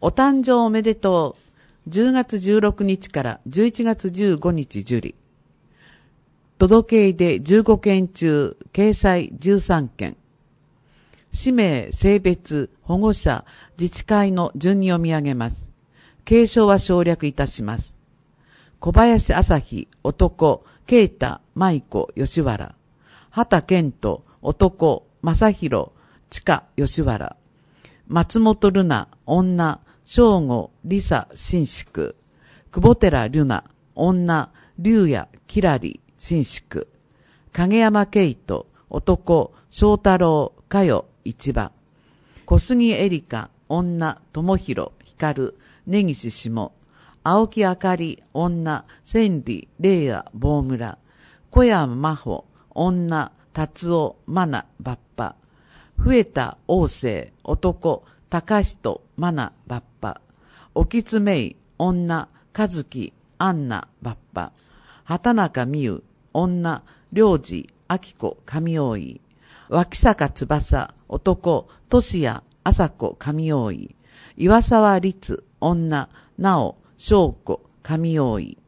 お誕生おめでとう。10月16日から11月15日受理。届け出15件中、掲載13件。氏名、性別、保護者、自治会の順に読み上げます。継承は省略いたします。小林朝日、男、啓太、舞子、吉原。畑健人、男、正弘、地下、吉原。松本瑠奈、女、正吾、理沙、新宿。久保寺瑠奈、女、龍也、きらり、新宿。影山慶人、男、翔太郎、佳代、市場。小杉エリカ、女、智弘、光、根岸下。青木あかり、女、千里、玲也、坊村。小山真帆、女、達夫、真奈、バッパ。増田王生、男、高人、真奈、バッパ。沖津芽衣、女、和樹、アンナ、バッパ。畑中美優、女、良二、明子、上大井。脇坂翼、男、俊也、朝子、上大井。岩沢律、女、直、翔子、上大井。